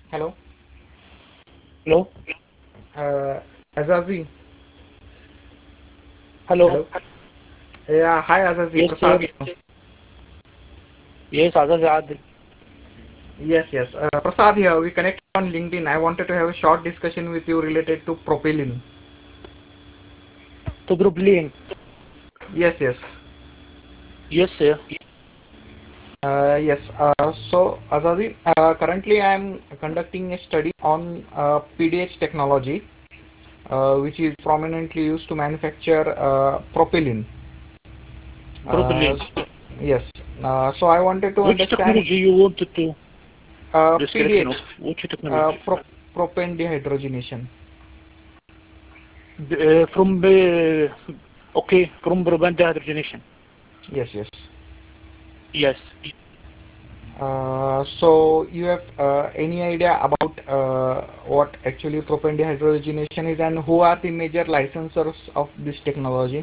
Hello, Hello? uh, Azazi. Hello? Hello. Yeah, hi Azazi, Yes, sir. Prasad. Yes, Azaz Adil. Yes, yes. Prasad here. We connected on LinkedIn. I wanted to have a short discussion with you related to propylene. To Brooklyn. Yes, yes. Yes, sir. Yes. So Azazi, currently I am conducting a study on PDH technology, which is prominently used to manufacture propylene. Brooklyn. Yes. So I wanted to Which understand technology you wanted to description PDH, of? Which uh, technology? pro propane dehydrogenation. From okay, from propane dehydrogenation. Yes, yes. Yes. So you have any idea about what actually propane dehydrogenation is and who are the major licensors of this technology?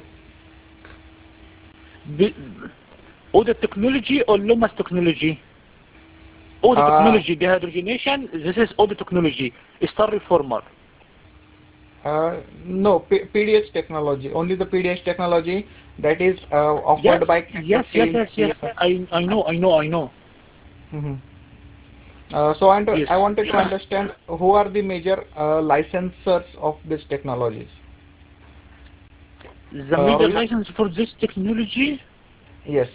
The, all the technology or Lumas technology? All the Uh, technology, dehydrogenation, this is all the technology. Star reformer. no, PDH technology. Only the PDH technology that is Yes, offered by yes, yes, Caterpillar. yes, yes. I know. Mhm. So Yes. I wanted to understand who are the major licensors of these technologies. The Or major you, license for this technology, yes.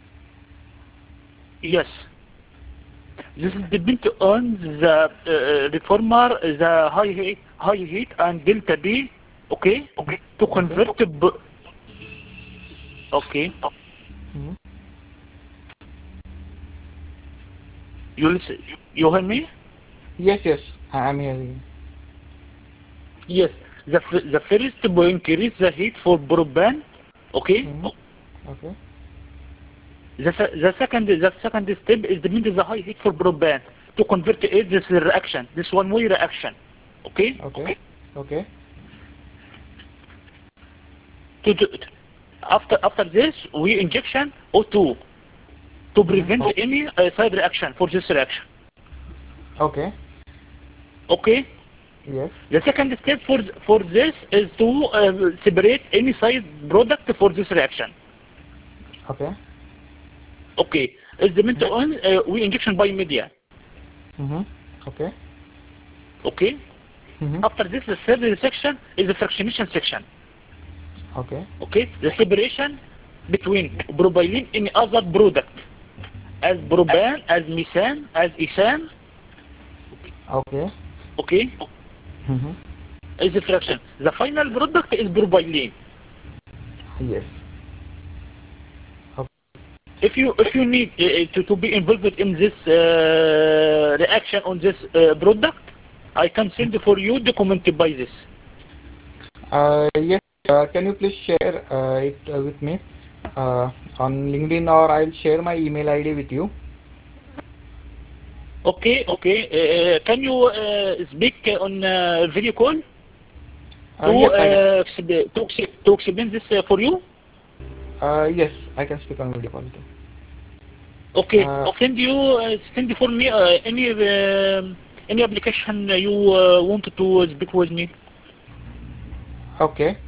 yes. This is depend on the reformer, the high heat and delta B, okay, to Okay. convert, okay, Mhm. you listen, you hear me? Yes, yes. I'm hearing. Yes, the first to increase the heat for propane, okay. Mhm. Okay. The second step is depend on the high heat for propane to convert it this reaction, this one-way reaction, okay. Okay. Okay. To do, after this we injection O2 to Mhm. prevent any side reaction for this reaction. Okay. Okay. Yes. The second step for this is to separate any side product for this reaction. Okay. Okay. Is the meant on we injection by media. Mhm. Okay. Okay. Mhm. After this, the third section is the fractionation section. Okay. Okay. The separation between propylene and other product as propane, as methane, as ethane. Okay. Okay. Mhm. Is the fraction. The final product is propylene. Yes. Okay. If you need to be involved in this reaction on this product, I can send for you documented by this. Yes. Can you please share it with me uh, on LinkedIn, or I'll share my email ID with you. Okay. Can you speak on video call to Yes, I can. to explain this for you? Yes, I can speak on video call too. Okay, Uh, send for me any application you want to speak with me. okay.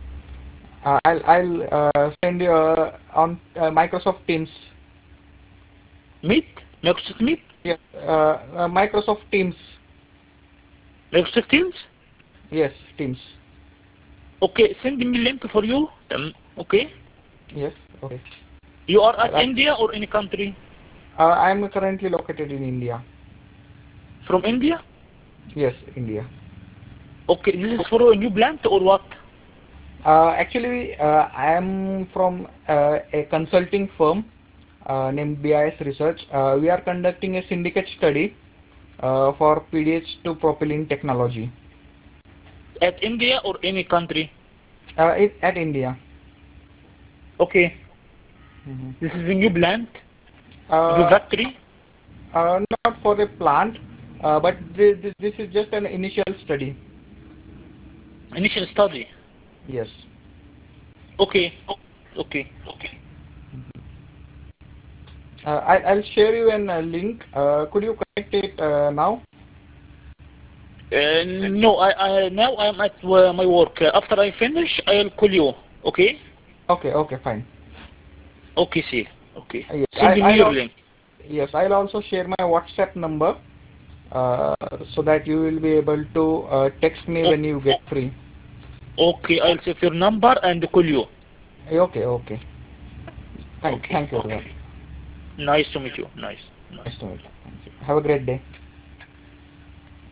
I'll send you on Microsoft Teams. Meet, Microsoft Meet, Yes. Microsoft Teams. Microsoft Teams. Yes, Teams. Okay, send me link for you. Okay. Yes. Okay. You are at I'll, India or any country? I'm currently located in India. From India? Yes, India. Okay, this is for a new plant or what? Actually, I am from a consulting firm named BIS Research. We are conducting a syndicate study for PDH to propylene technology At India or any country? at India. Okay, Mhm. this is a new plant, new Uh, factory, Not for a plant, but this is just an initial study. initial study. Yes. Okay, okay. I'll share you a link. Could you connect it now? No, now I'm at my work. After I finish, I'll call you. Okay? Okay, okay, fine. Okay, see. Okay. Yes, Send me I'll your also, link. yes, I'll also share my WhatsApp number uh, so that you will be able to text me when you get Oh, free. okay, I'll save your number and call you. Okay, okay. Okay, Thank you a lot. okay. Nice to meet you. Nice. Nice to meet you. Thank you. Have a great day.